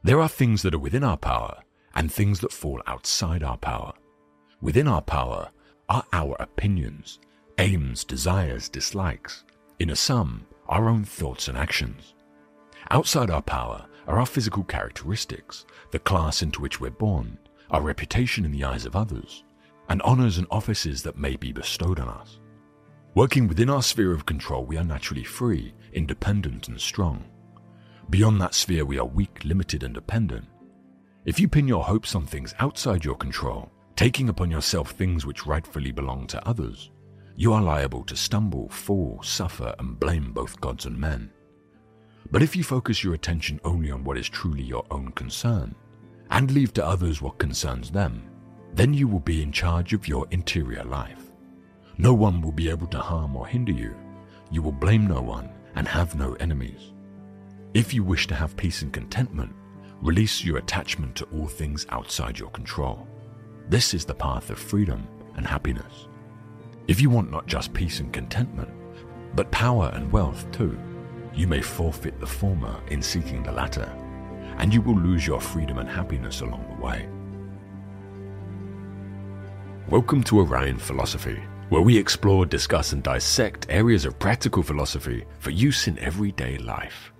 There are things that are within our power and things that fall outside our power. Within our power are our opinions, aims, desires, dislikes, in a sum, our own thoughts and actions. Outside our power are our physical characteristics, the class into which we're born, our reputation in the eyes of others, and honors and offices that may be bestowed on us. Working within our sphere of control, we are naturally free, independent, and strong. Beyond that sphere, we are weak, limited, and dependent. If you pin your hopes on things outside your control, taking upon yourself things which rightfully belong to others, you are liable to stumble, fall, suffer, and blame both gods and men. But if you focus your attention only on what is truly your own concern, and leave to others what concerns them, then you will be in charge of your interior life. No one will be able to harm or hinder you. You will blame no one and have no enemies. If you wish to have peace and contentment, release your attachment to all things outside your control. This is the path of freedom and happiness. If you want not just peace and contentment, but power and wealth too, you may forfeit the former in seeking the latter, and you will lose your freedom and happiness along the way. Welcome to Orion Philosophy, where we explore, discuss, and dissect areas of practical philosophy for use in everyday life.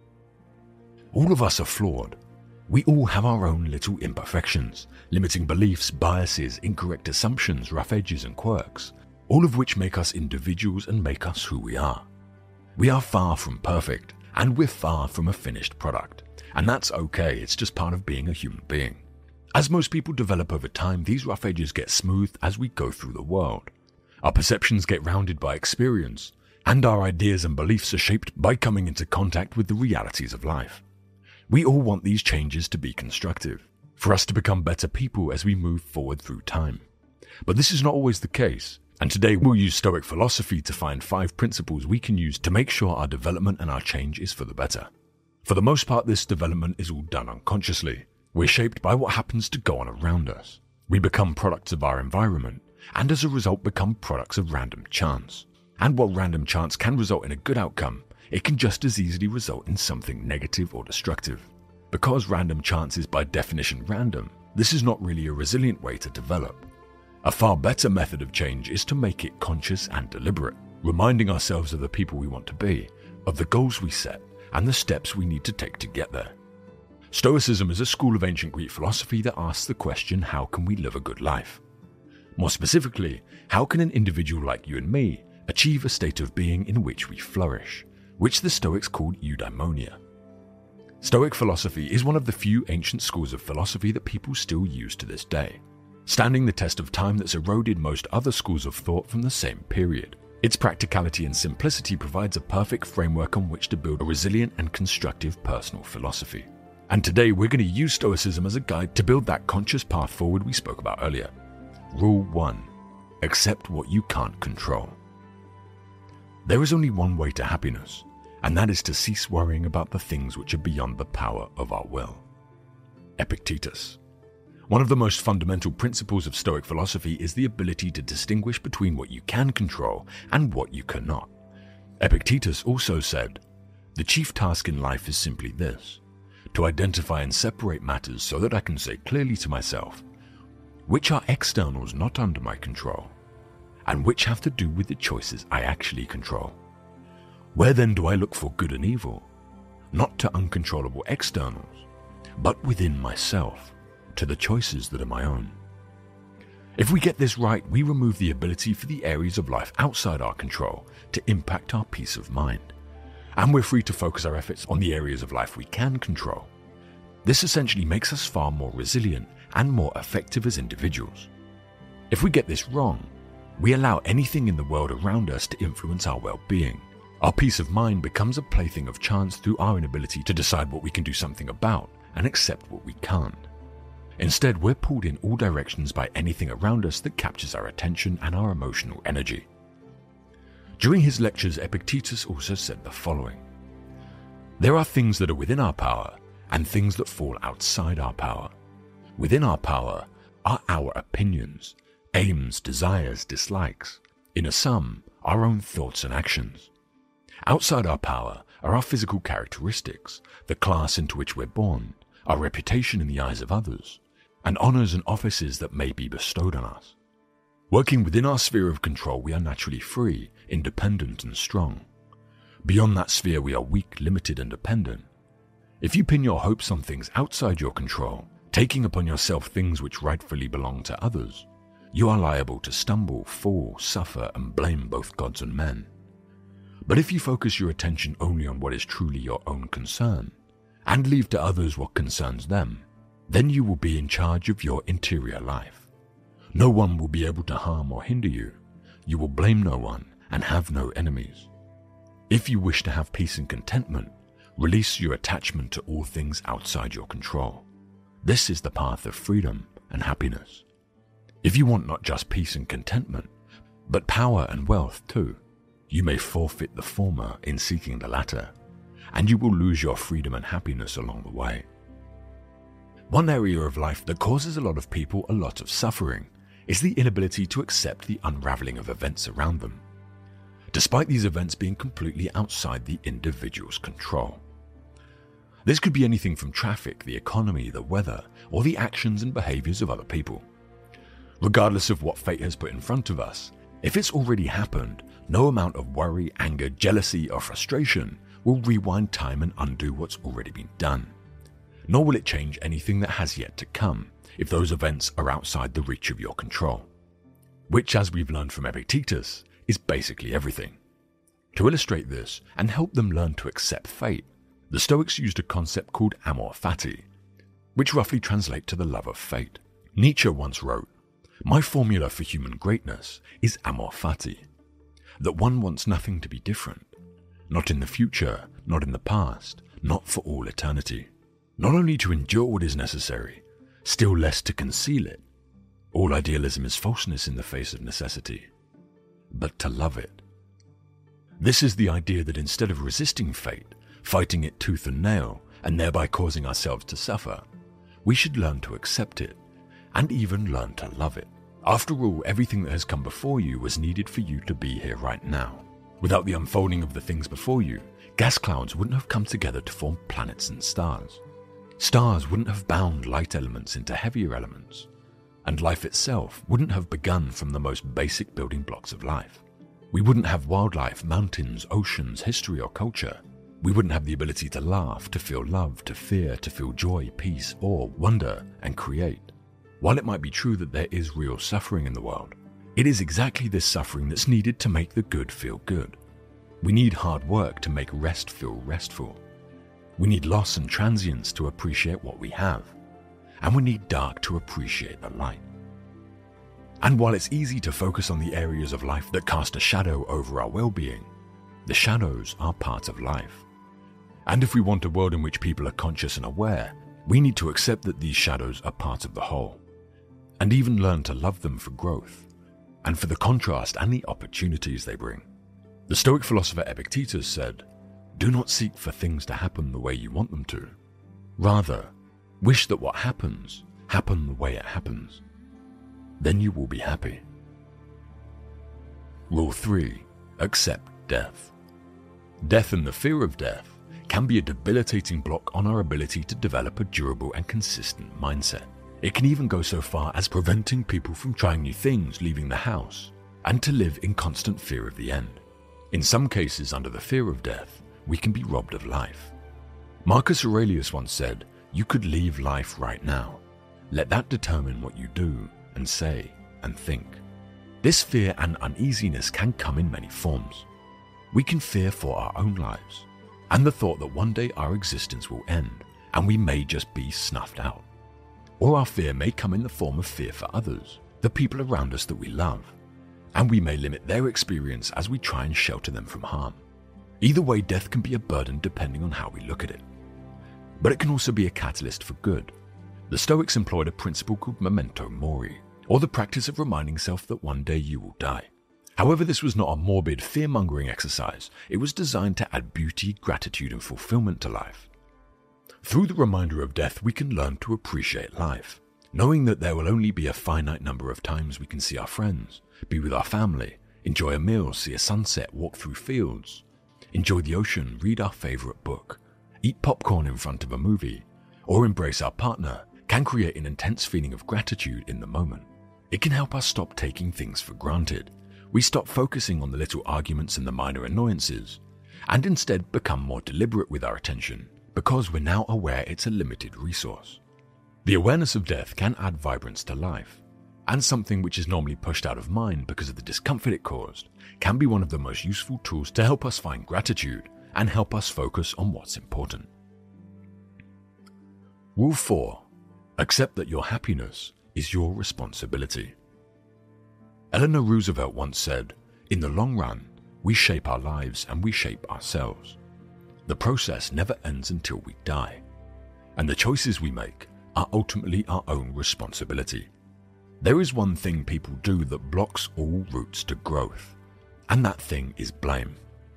All of us are flawed. We all have our own little imperfections, limiting beliefs, biases, incorrect assumptions, rough edges, and quirks, all of which make us individuals and make us who we are. We are far from perfect, and we're far from a finished product. And that's okay, it's just part of being a human being. As most people develop over time, these rough edges get smoothed as we go through the world. Our perceptions get rounded by experience, and our ideas and beliefs are shaped by coming into contact with the realities of life. We all want these changes to be constructive, for us to become better people as we move forward through time. But this is not always the case, and today we'll use Stoic philosophy to find 5 principles we can use to make sure our development and our change is for the better. For the most part, this development is all done unconsciously. We're shaped by what happens to go on around us. We become products of our environment, and as a result become products of random chance. And while random chance can result in a good outcome, it can just as easily result in something negative or destructive. Because random chance is by definition random, this is not really a resilient way to develop. A far better method of change is to make it conscious and deliberate, reminding ourselves of the people we want to be, of the goals we set, and the steps we need to take to get there. Stoicism is a school of ancient Greek philosophy that asks the question, how can we live a good life? More specifically, how can an individual like you and me achieve a state of being in which we flourish, which the Stoics called eudaimonia. Stoic philosophy is one of the few ancient schools of philosophy that people still use to this day, standing the test of time that's eroded most other schools of thought from the same period. Its practicality and simplicity provides a perfect framework on which to build a resilient and constructive personal philosophy. And today we're going to use Stoicism as a guide to build that conscious path forward we spoke about earlier. Rule 1. Accept what you can't control. There is only one way to happiness, and that is to cease worrying about the things which are beyond the power of our will. Epictetus. One of the most fundamental principles of Stoic philosophy is the ability to distinguish between what you can control and what you cannot. Epictetus also said, "The chief task in life is simply this, to identify and separate matters so that I can say clearly to myself, which are externals not under my control, and which have to do with the choices I actually control. Where then do I look for good and evil? Not to uncontrollable externals, but within myself, to the choices that are my own." If we get this right, we remove the ability for the areas of life outside our control to impact our peace of mind, and we're free to focus our efforts on the areas of life we can control. This essentially makes us far more resilient and more effective as individuals. If we get this wrong, we allow anything in the world around us to influence our well-being. Our peace of mind becomes a plaything of chance through our inability to decide what we can do something about and accept what we can't. Instead, we're pulled in all directions by anything around us that captures our attention and our emotional energy. During his lectures, Epictetus also said the following: "There are things that are within our power and things that fall outside our power. Within our power are our opinions, aims, desires, dislikes, in a sum, our own thoughts and actions. Outside our power are our physical characteristics, the class into which we're born, our reputation in the eyes of others, and honors and offices that may be bestowed on us. Working within our sphere of control, we are naturally free, independent, and strong. Beyond that sphere, we are weak, limited, and dependent. If you pin your hopes on things outside your control, taking upon yourself things which rightfully belong to others, you are liable to stumble, fall, suffer, and blame both gods and men. But if you focus your attention only on what is truly your own concern, and leave to others what concerns them, then you will be in charge of your interior life. No one will be able to harm or hinder you. You will blame no one and have no enemies. If you wish to have peace and contentment, release your attachment to all things outside your control. This is the path of freedom and happiness. If you want not just peace and contentment, but power and wealth too, you may forfeit the former in seeking the latter, and you will lose your freedom and happiness along the way. One area of life that causes a lot of people a lot of suffering is the inability to accept the unraveling of events around them, despite these events being completely outside the individual's control. This could be anything from traffic, the economy, the weather, or the actions and behaviors of other people. Regardless of what fate has put in front of us, if it's already happened, no amount of worry, anger, jealousy, or frustration will rewind time and undo what's already been done. Nor will it change anything that has yet to come if those events are outside the reach of your control. Which, as we've learned from Epictetus, is basically everything. To illustrate this and help them learn to accept fate, the Stoics used a concept called amor fati, which roughly translates to the love of fate. Nietzsche once wrote, "My formula for human greatness is amor fati, that one wants nothing to be different, not in the future, not in the past, not for all eternity. Not only to endure what is necessary, still less to conceal it. All idealism is falseness in the face of necessity, but to love it." This is the idea that instead of resisting fate, fighting it tooth and nail, and thereby causing ourselves to suffer, we should learn to accept it, and even learn to love it. After all, everything that has come before you was needed for you to be here right now. Without the unfolding of the things before you, gas clouds wouldn't have come together to form planets and stars. Stars wouldn't have bound light elements into heavier elements, and life itself wouldn't have begun from the most basic building blocks of life. We wouldn't have wildlife, mountains, oceans, history, or culture. We wouldn't have the ability to laugh, to feel love, to fear, to feel joy, peace, awe, wonder, and create. While it might be true that there is real suffering in the world, it is exactly this suffering that's needed to make the good feel good. We need hard work to make rest feel restful. We need loss and transience to appreciate what we have, and we need dark to appreciate the light. And while it's easy to focus on the areas of life that cast a shadow over our well-being, the shadows are part of life. And if we want a world in which people are conscious and aware, we need to accept that these shadows are part of the whole, and even learn to love them for growth, and for the contrast and the opportunities they bring. The Stoic philosopher Epictetus said, "Do not seek for things to happen the way you want them to. Rather, wish that what happens, happen the way it happens. Then you will be happy." Rule 3. Accept death. Death and the fear of death can be a debilitating block on our ability to develop a durable and consistent mindset. It can even go so far as preventing people from trying new things, leaving the house, and to live in constant fear of the end. In some cases, under the fear of death, we can be robbed of life. Marcus Aurelius once said, "You could leave life right now. Let that determine what you do and say and think." This fear and uneasiness can come in many forms. We can fear for our own lives, and the thought that one day our existence will end, and we may just be snuffed out. Or our fear may come in the form of fear for others, the people around us that we love, and we may limit their experience as we try and shelter them from harm. Either way, death can be a burden depending on how we look at it. But it can also be a catalyst for good. The Stoics employed a principle called memento mori, or the practice of reminding self that one day you will die. However, this was not a morbid, fear-mongering exercise. It was designed to add beauty, gratitude, and fulfillment to life. Through the reminder of death, we can learn to appreciate life, knowing that there will only be a finite number of times we can see our friends, be with our family, enjoy a meal, see a sunset, walk through fields, enjoy the ocean, read our favorite book, eat popcorn in front of a movie, or embrace our partner can create an intense feeling of gratitude in the moment. It can help us stop taking things for granted. We stop focusing on the little arguments and the minor annoyances, and instead become more deliberate with our attention because we're now aware it's a limited resource. The awareness of death can add vibrance to life, and something which is normally pushed out of mind because of the discomfort it caused can be one of the most useful tools to help us find gratitude and help us focus on what's important. Rule 4. Accept that your happiness is your responsibility. Eleanor Roosevelt once said, "In the long run, we shape our lives and we shape ourselves. The process never ends until we die, and the choices we make are ultimately our own responsibility." There is one thing people do that blocks all routes to growth, and that thing is blame.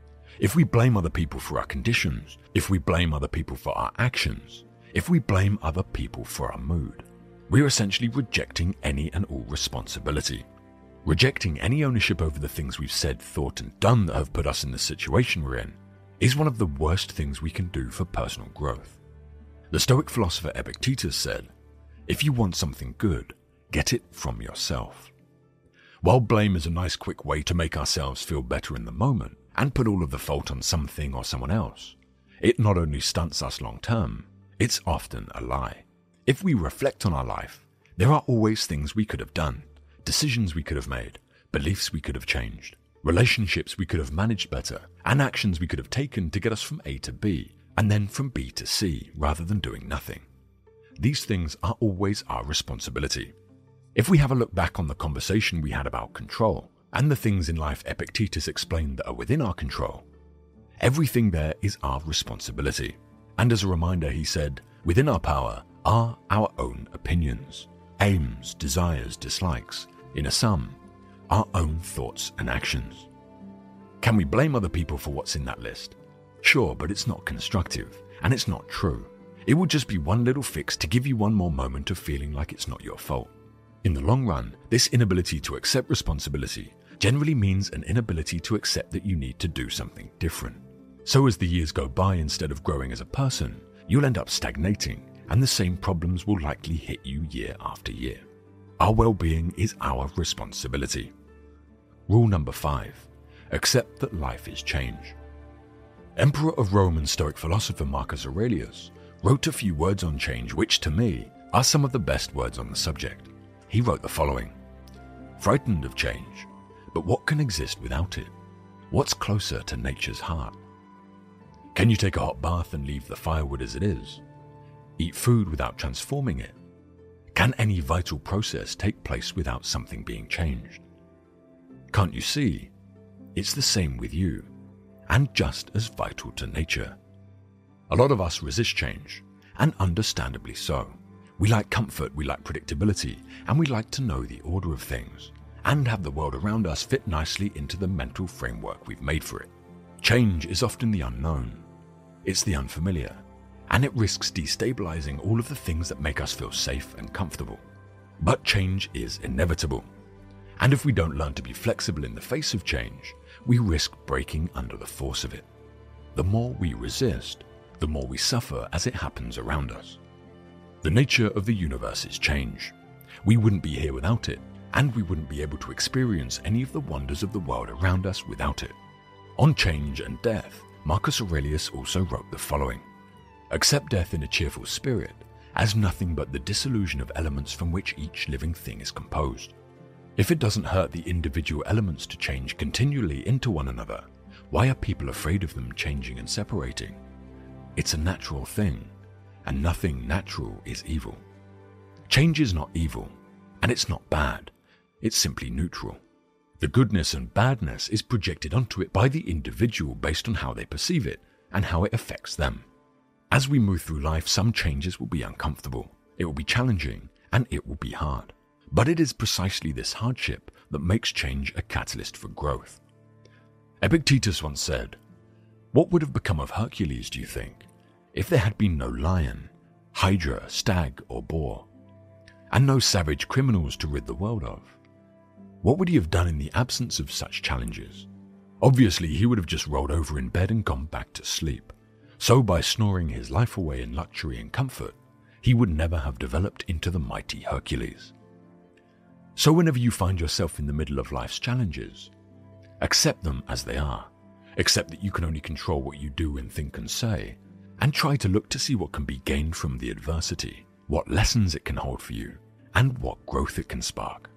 If we blame other people for our conditions, if we blame other people for our actions, if we blame other people for our mood, we're essentially rejecting any and all responsibility. Rejecting any ownership over the things we've said, thought, and done that have put us in the situation we're in is one of the worst things we can do for personal growth. The Stoic philosopher Epictetus said, "If you want something good, get it from yourself." While blame is a nice quick way to make ourselves feel better in the moment and put all of the fault on something or someone else, it not only stunts us long term, it's often a lie. If we reflect on our life, there are always things we could have done, decisions we could have made, beliefs we could have changed, relationships we could have managed better, and actions we could have taken to get us from A to B, and then from B to C, rather than doing nothing. These things are always our responsibility. If we have a look back on the conversation we had about control, and the things in life Epictetus explained that are within our control, everything there is our responsibility. And as a reminder, he said, "Within our power are our own opinions, aims, desires, dislikes, in a sum, our own thoughts and actions." Can we blame other people for what's in that list? Sure, but it's not constructive, and it's not true. It will just be one little fix to give you one more moment of feeling like it's not your fault. In the long run, this inability to accept responsibility generally means an inability to accept that you need to do something different. So as the years go by, instead of growing as a person, you'll end up stagnating, and the same problems will likely hit you year after year. Our well-being is our responsibility. Rule number 5. Accept that life is change. Emperor of Rome and Stoic philosopher Marcus Aurelius wrote a few words on change which, to me, are some of the best words on the subject. He wrote the following: "Frightened of change, but what can exist without it? What's closer to nature's heart? Can you take a hot bath and leave the firewood as it is? Eat food without transforming it? Can any vital process take place without something being changed? Can't you see? It's the same with you, and just as vital to nature." A lot of us resist change, and understandably so. We like comfort, we like predictability, and we like to know the order of things, and have the world around us fit nicely into the mental framework we've made for it. Change is often the unknown. It's the unfamiliar, and it risks destabilizing all of the things that make us feel safe and comfortable. But change is inevitable, and if we don't learn to be flexible in the face of change, we risk breaking under the force of it. The more we resist, the more we suffer as it happens around us. The nature of the universe is change. We wouldn't be here without it, and we wouldn't be able to experience any of the wonders of the world around us without it. On change and death, Marcus Aurelius also wrote the following: "Accept death in a cheerful spirit, as nothing but the dissolution of elements from which each living thing is composed. If it doesn't hurt the individual elements to change continually into one another, why are people afraid of them changing and separating? It's a natural thing, and nothing natural is evil. Change is not evil, and it's not bad. It's simply neutral. The goodness and badness is projected onto it by the individual based on how they perceive it and how it affects them. As we move through life, some changes will be uncomfortable, it will be challenging, and it will be hard. But it is precisely this hardship that makes change a catalyst for growth." Epictetus once said, "What would have become of Hercules, do you think, if there had been no lion, hydra, stag, or boar, and no savage criminals to rid the world of? What would he have done in the absence of such challenges? Obviously, he would have just rolled over in bed and gone back to sleep. So by snoring his life away in luxury and comfort, he would never have developed into the mighty Hercules. So whenever you find yourself in the middle of life's challenges, accept them as they are. Accept that you can only control what you do and think and say, and try to look to see what can be gained from the adversity, what lessons it can hold for you, and what growth it can spark.